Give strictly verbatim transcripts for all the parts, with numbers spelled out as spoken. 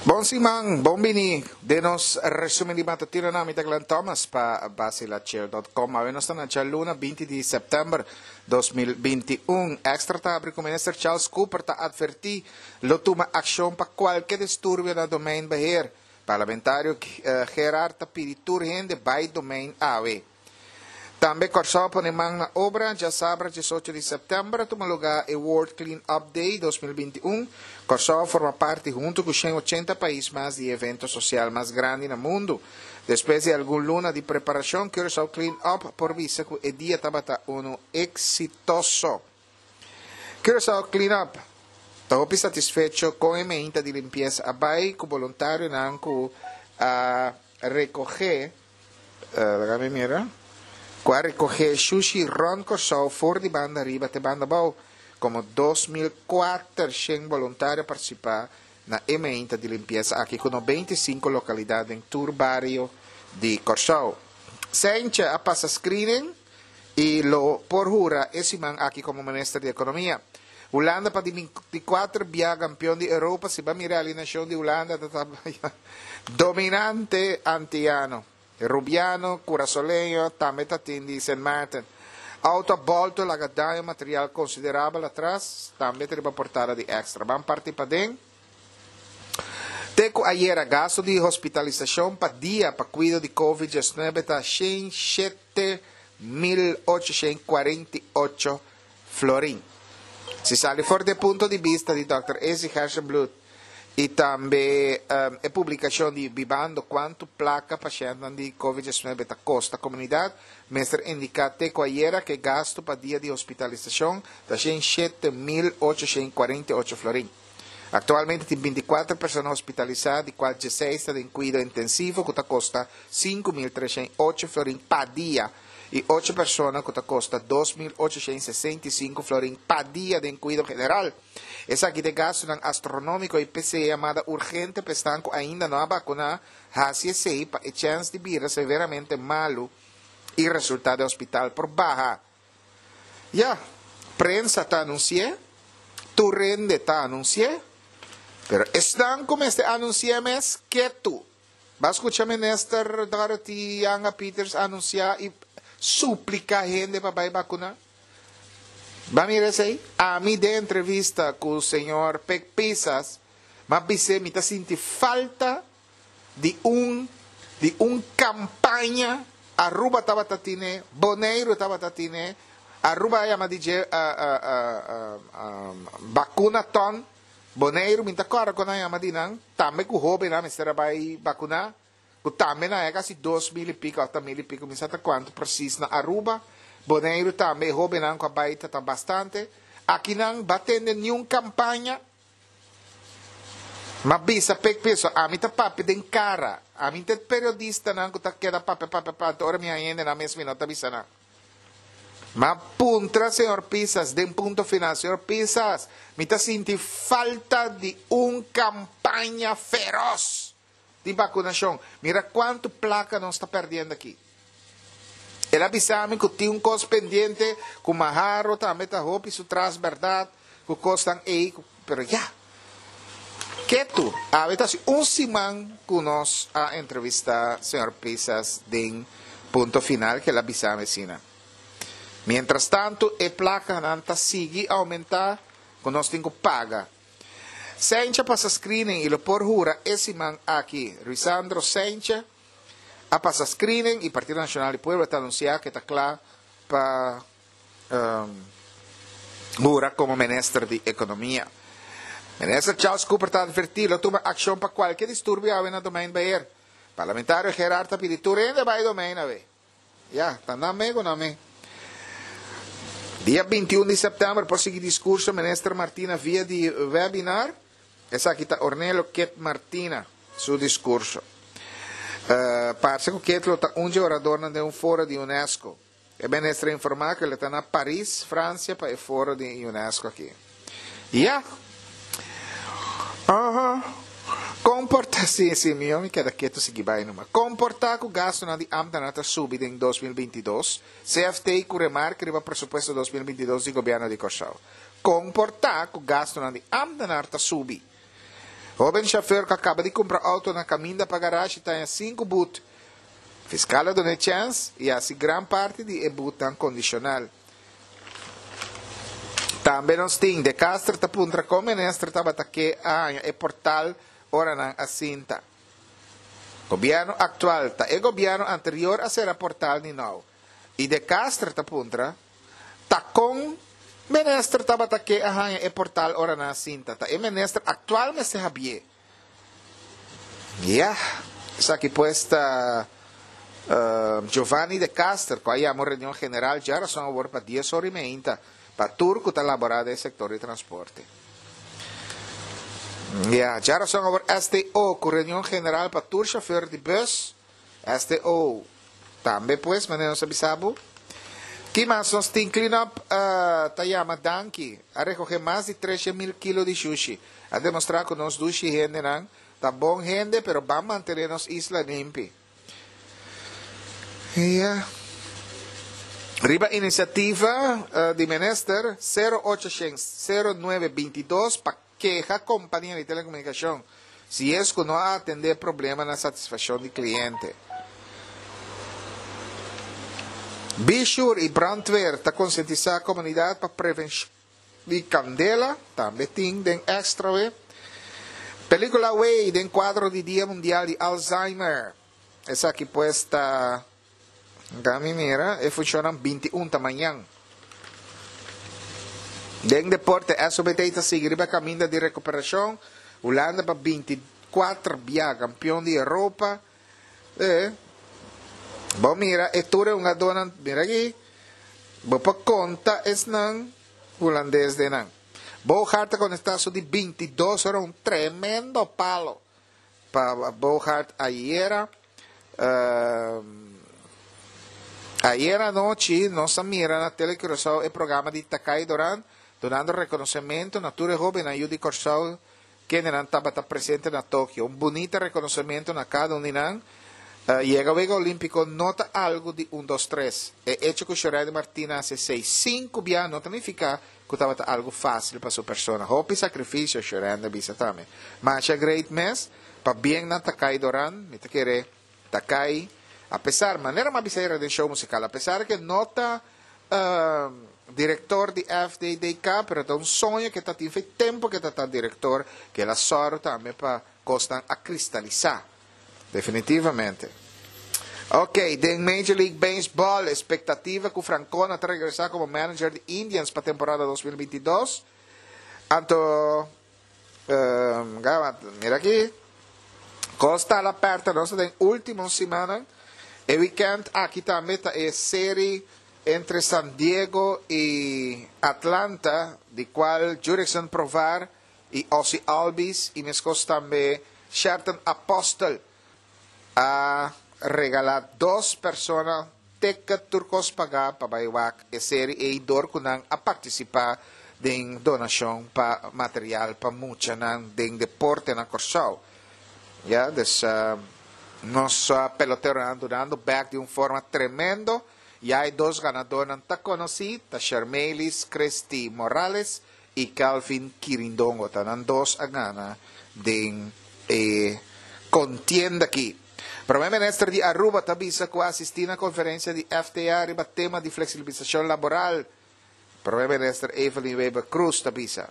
Bom simang, bom bini. Denos resumen di matutino namin taglan Thomas pa basilachair dot com. Awenos na na luna vinte de setembro dois mil e vinte e um. Extra tabri com Minister Charles Cooper ta adverti lo tuma aksyon pa qualche disturbio na domain bahir. Parlamentario uh, Gerard Tapiri urgente by domain awe. Também corsopo ne mga obra já sabra dezoito de setembro tumaluga e World Clean Up Day dois mil e vinte e um. Corsopo forma parte junto com cento e oitenta países mais de evento social mais grande no mundo. Depois de algum luna de preparação, Corsopo Clean Up por vista que o dia tabata uno exitoso. Corsopo Clean Up estou satisfecho com a emenda de limpeza abai com voluntário nanco a recoger, uh, déjame mirar. Qua recoger sushi ron Corsopo for di banda riba te banda bau como dois mil e quatrocentos voluntários participar na emenda de limpeza aqui com vinte e cinco localidades em todo o barrio de Corsopo. Sente a passa screening e lo por jura esse man aqui como ministro de economia. Holanda para veintiquattro via campeão de Europa se va mirar a nação de Holanda dominante antiano. Rubiano, Curasoleño, também Tatindi, Saint Martin. Auto a volta la ganha material considerável atrás, também treba portada de extra. Vamos partir para dentro. Teco ayer gasto de hospitalização para dia para cuidado de covid dezenove está cento e sete mil oitocentos e quarenta e oito florin. Se sale fora do ponto de vista de doutor Ezi Hersenblut, e também um, a publicação de Vivando quanto placa paciente de covid dezenove está costa a comunidade, mestre indica que ayer que gasto para dia de hospitalização está cento e sete mil oitocentos e quarenta e oito florin. Atualmente tem vinte e quatro pessoas hospitalizadas, de qual dezesseis estão em cuidado intensivo, que custa cinco mil trezentos e oito florin por dia, e oito pessoas que custa dois mil oitocentos e sessenta e cinco florin por dia de cuidado general. Essa aqui de gasto ng astronômico I P C chamada urgente pestanco ainda não vacuna, hasi sei pa e chance de vir severamente malo e resultado hospital por baja. Ya, prensa ta anuncia, tu rende ta anuncia, pero están como este anuncia mes que tu. Va a escuchar minister Dorothy Yanga Peters anunciar e suplica gente para vacunar. Va a mirar aí, a mim de entrevista com o senhor Pec Pisas, mas você me está sentindo falta de um de um campanha, Aruba estava tatine, Boneiro estava tatine, Aruba chama de uh, uh, uh, uh, vacuna ton, Boneiro me está correndo com a chama de não, também com o hobby na mistério vai vacunar, o também na é quase dois mil e pico, oito mil e pico, me sabe quanto precisa na Aruba. Boneiro também, hobby não com a baita tá bastante. Aqui não batendo nenhuma campanha. Mas bisa pek peso, a mim tá papi den cara. A mim tá periodista não que tá queda papi papi papi. Ora minha ainda na mesma nota bisa não. Mas puntra, senhor Pisas, de ponto final, senhor Pisas, me tá sentindo falta de uma campanha feroz de vacunação. Mira quanto placa nós está perdendo aqui. Ele avisava que tinha um custo pendente, com uma jarro, também está roupa, isso traz verdade, que custam aí, pero já. Que tu, a vezes, um semana que nós a entrevistar o senhor Pisas de ponto final, que ele avisava assim. Mientras tanto, a placa não sigue a aumentar, que nós temos que pagar. Sencha passa screening, e por jura, esse man aqui, Risandro Sencha, a passar screening e Partido Nacional de Pueblo está anunciando que está claro para um, Mura como ministro de Economia. Ministro Charles Cooper está advertindo, toma ação para qualquer distúrbio haver na domain Bayer. Parlamentário Gerard Tapiri Turende vai domain haver. Já, está na mego na me. Dia vinte e um de setembro, por seguir discurso, ministro Martina via de webinar. Essa aqui está Ornello Ket Martina, seu discurso. Uh, Parece que ele está um orador de um foro de Unesco. É bem estranho informar que ele está na Paris, França, para o foro de Unesco aqui. E yeah. uh-huh. Comporta, sim, sim, eu me quedo quieto se vai numa. Comportar que o gasto na de Amdanata subida em dois mil e vinte e dois, C F T I com remarca que o pressuposto dois mil e vinte e dois do governo de Corsopo. Comportar que o gasto na de Amdanata subida. Jovem chauffeur que acaba de comprar auto na caminho para garagem tem cinco boot. Fiscal dona chance e assim gran parte de e boot condicional. Também nós temos de Castro ta puntra como ministro tava que a e portal ora na asinta. Governo atual ta e governo anterior a ser a portal ni now. E de Castro ta puntra ta com ministro tava que a e portal ora na asinta. Ta e ministro actual me se habie. Ya, esa aquí puesta uh, Giovanni de Castro, que aí a reunião general já são agora para diez horas e meia. Para turco está elaborado no setor de transporte. Ja, já são agora S T O, com reunião general para tur chauffeur de bus. S T O, também pues, mas não sabisabo. Que mais nós tem clean-up, uh, Tayama Danki, a recoger mais de treze mil quilos de sushi. A demonstrar que nós sushi gente não, tá bom gente, pero vamos manter nos isla limpi. Ja. Riba iniciativa uh, de Menester cero ochocientos cero nueve veintidós para queja compañía de telecomunicación si es que no atender problema na satisfação do cliente. Bishur e brandweer está conscientizar a comunidade para prevenção de candela, também tem den extra we. Película Way den quadro de Dia Mundial de Alzheimer. Essa aqui puesta Kami mira, e funciona vinte e um da manhã. Den deporte, S B T está seguindo a caminho de recuperação. Holanda para vinte e quatro via campeão de Europa. Eh, bom mira, e tu é uma dona, mira aqui. Bom para conta, es não holandês de não. Bom Hart com estação de vinte e dois era um tremendo palo. Para Bom Hart ayer. Uh, Ayer anoche, nossa mira na tele cruzou o programa de Takai Doran, dando reconhecimento na Tour Jovem na Yudi Corsau, que estava presente na Tóquio. Um bonito reconhecimento na cada um de nós. Uh, Chega o Vega Olímpico, nota algo de um, dois, três. É hecho que o Xerede Martina hace seis, cinco dias, não significa que estava algo fácil para sua pessoa. Hope sacrifício, Xerede, bisa também. Mas é great mess, para bem na Takai Doran, me te querer, Takai. A pesar, maneira mais bizarra do show musical, a pesar que nota uh, diretor de F D D K, pero é um sonho que está tendo tempo que está diretor, que ela sorte também para costar a cristalizar, definitivamente. Ok, de Major League Baseball, expectativa que o Francona está regressar como manager de Indians para a temporada dois mil e vinte e dois. Anto, uh, mira aqui, Costa aperta, nós temos última semana. E weekend aqui também está a série entre San Diego e Atlanta, de qual Jurickson Provar e Ozzy Albies e mescos também Sherton Apostle a regalar duas pessoas ticket turcos pagar para baiwak a série e dor kunang a participar de donação para material para mucha nang de deporte na Corsau. Ja, dus uh, nos uh, peloteros andam dando back de uma forma tremendo. E há dois ganadores não está conhecidos, Charmelis Cresti Morales e Calvin Quirindongo. Estão dois a ganhar de eh, contienda aqui. Primeiro ministro de Aruba tabisa que assistiu na conferência de F T A riba tema de flexibilização laboral. Primeiro ministro Evelyn Weber Cruz tabisa.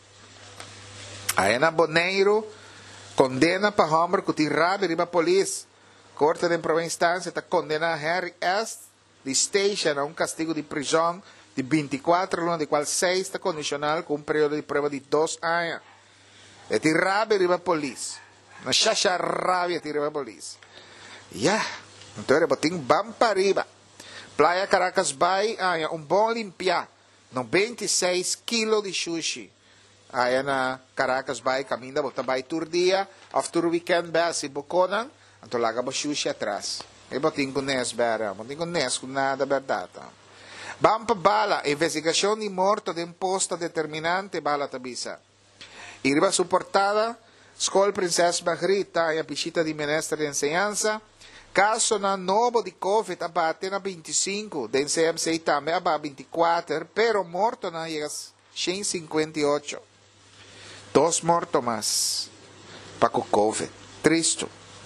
Aena Boneiro condena para Homer que tirabe riba polis. Corte de prova instância está condena Harry S. de Station a um castigo de prisão de vinte e quatro anos, de qual seis está condicional com um período de prova de dois anos. E tirabe riba polis. Na chacha rabia tirabe polis. Ya, então é botinho bam para riba. Playa Caracas Bay, ah, um bom limpia. noventa e seis quilos de sushi. Aí na Caracas Bay, caminho da bota bay tour dia, after weekend ba si Boconan, então laga ba sushi atrás. E botinho com nes bera, botinho com nes com nada verdade. Bampa bala, investigação de morto de imposto determinante bala tabisa. Iriba suportada, Escola Princesa Margarita, a visita de ministro de enseñanza. Caso na novo de Covid abate na vinte e cinco, de C M C também abate vinte e quatro, pero morto na chega cento e cinquenta e oito. Dos mortos mais. para o COVID. Triste.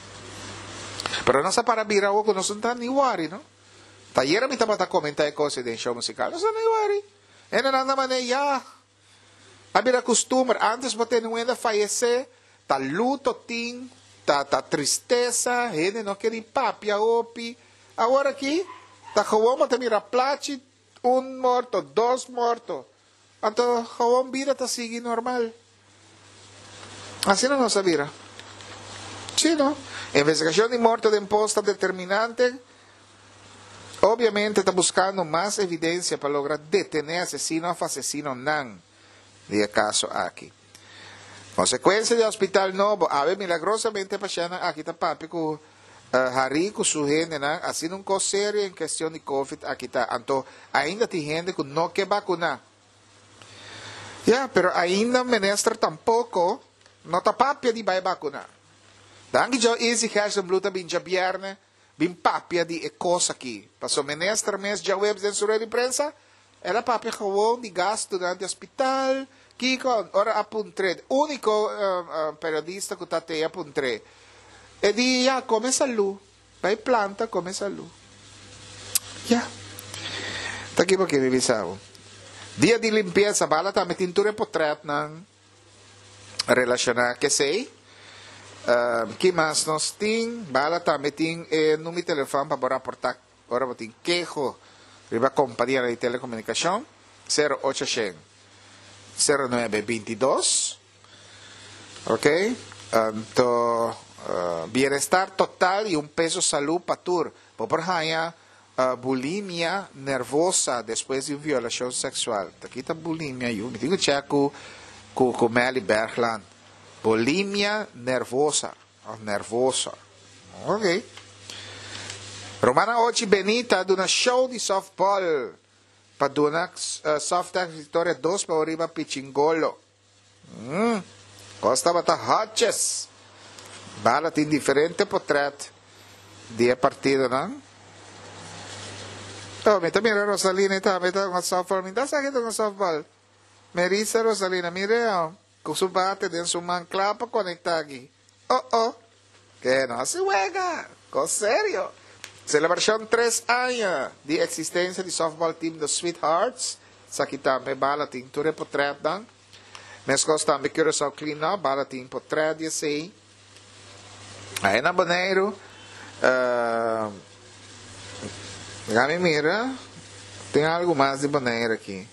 Pero nasa para bira ko, nasa tan ni wari, no? Tayera mi tapata comentar coisa de show musical. Nasa ni wari. E na naman eh, ya. Abira costumer, antes ba tenho ainda falecer, ta luto ting, ta, ta tristeza, ele não quer papia opi. Agora aqui, ta gewoon mata mira plachi, um morto, dois mortos. Então, gewoon vida ta sigue normal. Assim não nos vira. Sim, não? Investigação de morte de imposta determinante, obviamente está buscando mais evidência para lograr detener assassino ou assassino não, de caso aqui. Consequência de hospital novo, a ver, milagrosamente, paciente aqui está papi com Harry, com sua gente, assim um coisa sério em questão de COVID aqui está. Então, ainda tem gente que não quer vacinar. Yeah, pero ainda menestra tampouco, não está papi de vai vacinar. Danke jo easy cash en bluta bin jabierne, bin papia di e cosa aqui. Passo menestra mes já web de sura de prensa, ela papia gewoon di gasto durante hospital, kiko ora apuntre, único uh, uh, periodista que tate apuntre. E di ya come salu, vai planta come salu. Ya. Tá aqui porque me bisavo. Dia de limpeza, bala ta me tintura potret ng relacionar que sei. Uh, que mais nós tem, bala também tem eh, número de telefone para reportar, agora tem queijo, riba companhia de telecomunicação, zero oitocentos, zero nove dois dois, ok? Então, uh, bienestar total e um peso salud para tur, por haya uh, bulimia nervosa depois de violação sexual. Aqui está bulimia, eu me digo checo com com Meli Bergland. Bulimia nervosa. Oh, nervosa. Ok. Romana oggi Benita ad una show di softball. Para una uh, softball vittoria dos para arriba Pichingolo. Mm. Costa bata Hodges. Balat in differente potret. Dia partido, no? Oh, mi también Rosalina ita, mi también softball. Mi también sakit ng softball. Merisa Rosalina, mire, oh. Kung subate din sumang klapa conecta aqui. Oh, oh. Que no se juega. Con serio. Celebración tres años de existência de softball team dos Sweethearts. Sa kita may balating ture potret dan. Mes costa me quero só clean up. Balating potret ya sei. Aí na Boneiro. Uh, Gami mira. Tem algo mais de Boneiro aqui.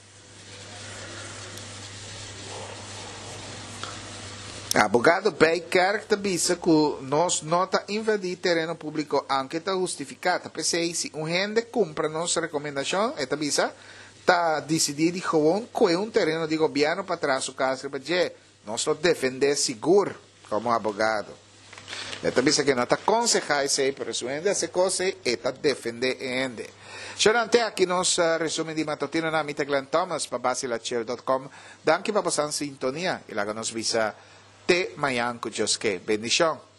Abogado Baker que avisa que nós não está invadir terreno público anche está justificado. Pensei, se um gente cumpre nossa recomendação, esta avisa, está decidido gewoon que um terreno de governo para trás o caso, porque nós lo defender seguro como abogado. Esta avisa que não está aconselhar isso aí, pero se gente essa coisa, está defender ende. Chorante aqui nos uh, resume di matutino na Mita Glenn Thomas para basilachier dot com. Danke para passar sintonia e lá nos visa te mayan ku Diyos ke. Bendisyon.